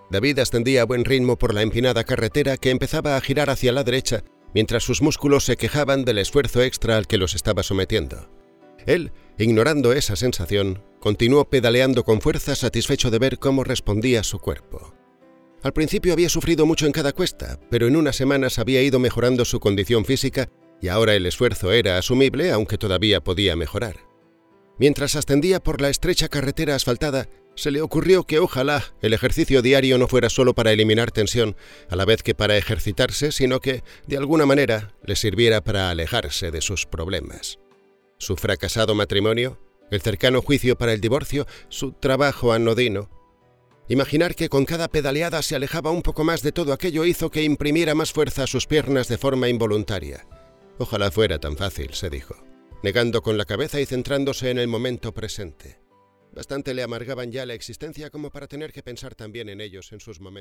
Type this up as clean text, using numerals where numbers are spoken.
David ascendía a buen ritmo por la empinada carretera que empezaba a girar hacia la derecha mientras sus músculos se quejaban del esfuerzo extra al que los estaba sometiendo. Él, ignorando esa sensación, continuó pedaleando con fuerza, satisfecho de ver cómo respondía su cuerpo. Al principio había sufrido mucho en cada cuesta, pero en unas semanas había ido mejorando su condición física y ahora el esfuerzo era asumible, aunque todavía podía mejorar. Mientras ascendía por la estrecha carretera asfaltada, se le ocurrió que ojalá el ejercicio diario no fuera solo para eliminar tensión, a la vez que para ejercitarse, sino que, de alguna manera, le sirviera para alejarse de sus problemas. Su fracasado matrimonio, el cercano juicio para el divorcio, su trabajo anodino. Imaginar que con cada pedaleada se alejaba un poco más de todo aquello hizo que imprimiera más fuerza a sus piernas de forma involuntaria. Ojalá fuera tan fácil, se dijo, negando con la cabeza y centrándose en el momento presente. Bastante le amargaban ya la existencia como para tener que pensar también en ellos en sus momentos.